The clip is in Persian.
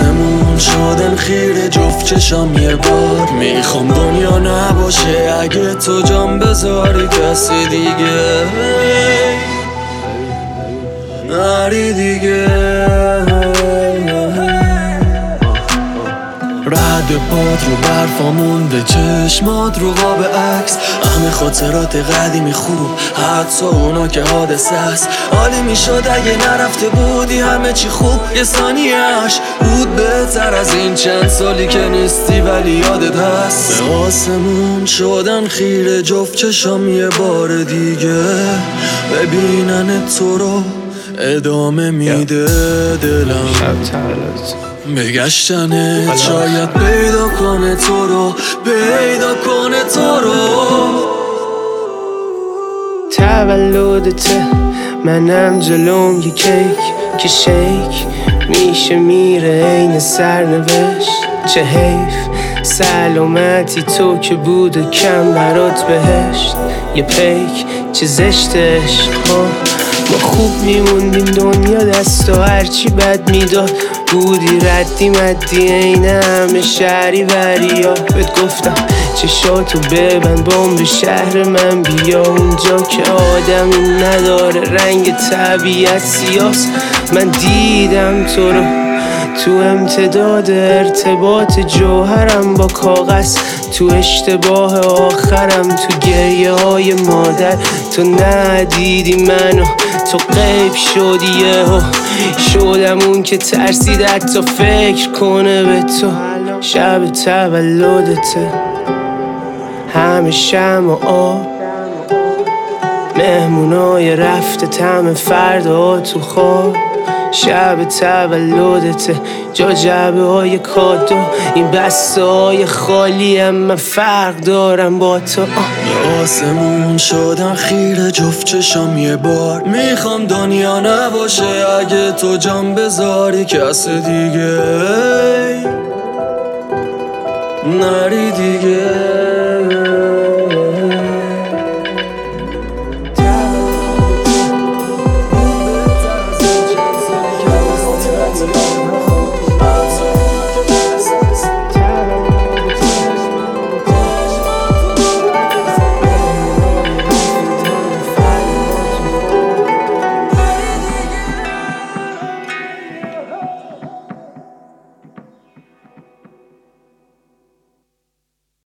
آسمون شدن خیره جفت چشم یه بار. میخوام دنیا نباشه اگه تو جام بذاری کسی دیگه نری دیگه. رد پات رو برفا مونده، چشمات رو قاب عکس، همه خاطرات قدیمی خوب، حتی اونا که حادثه است. عالی میشد اگه نرفته بودی همه چی خوب، یه ثانیه‌اش بود بهتر از این چند سالی که نیستی ولی یادت هست. به آسمون شدن خیره جفت چشم یه بار دیگه، ببینن تو رو ادامه میده دلم. بگشتنت شاید پیدا کنه تو رو، پیدا کنه تو رو. تولدته منم جلوم یه کیک که شیک میشه میره این سرنوشت. چه حیف سلامتی تو که بود کم برات بهشت. یه پیک چه زشتش ها، ما خوب میموندیم دنیا دست و هرچی بد میداد بودی ردی مدی این همه شهری وریا. بهت گفتم چشاتو ببند بام شهر من بیا، اونجا که آدمی نداره رنگ طبیعت سیاست. من دیدم تو رو تو امتداد ارتباط جوهرم با کاغذ، تو اشتباه آخرم، تو گریه های مادر. تو ندیدی منو، تو غیب شدی یهو، شدم اون که ترسید حتی فکر کنه به تو. شب تولدته همه شمع و آب، مهمونای رفته طعم فردا تو خواب. شب تولدته جا جعبه های کادو، این بسته های خالی هم من فرق دارم با تو. به آسمون شدن خیره جفت چشم یه بار. میخوام دنیا نباشه اگه تو جام بذاری کس دیگه نری دیگه.